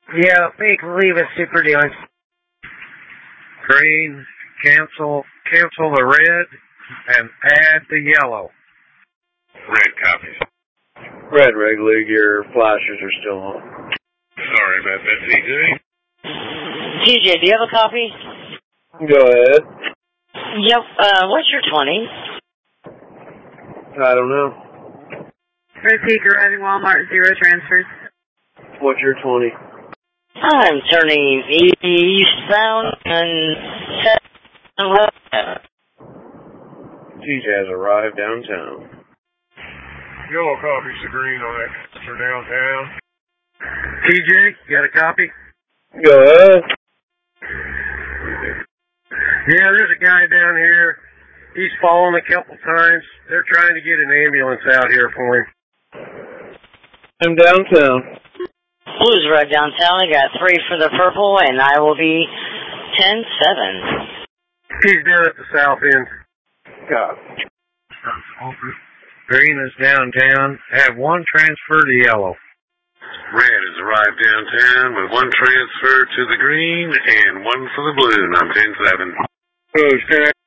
Yeah, make believe it's super dealing. Green, cancel the red, and add the yellow. Red copies. Red regular, your flashers are still on. Sorry about that, TJ. TJ, do you have a copy? Go ahead. Yep, what's your 20? I don't know. Repeat, arriving Walmart, 0 transfers. What's your 20? I'm turning eastbound and TJ has arrived downtown. Yellow copies the green on that for downtown. TJ, you got a copy? Go ahead. Yeah, there's a guy down here. He's fallen a couple times. They're trying to get an ambulance out here for him. I'm downtown. Blues right downtown. I got 3 for the purple, and I will be 10-7. He's down at the south end. God. Green is downtown. Have 1 transfer to yellow. Red has arrived downtown with 1 transfer to the green and 1 for the blue. And I'm 10-7. Who's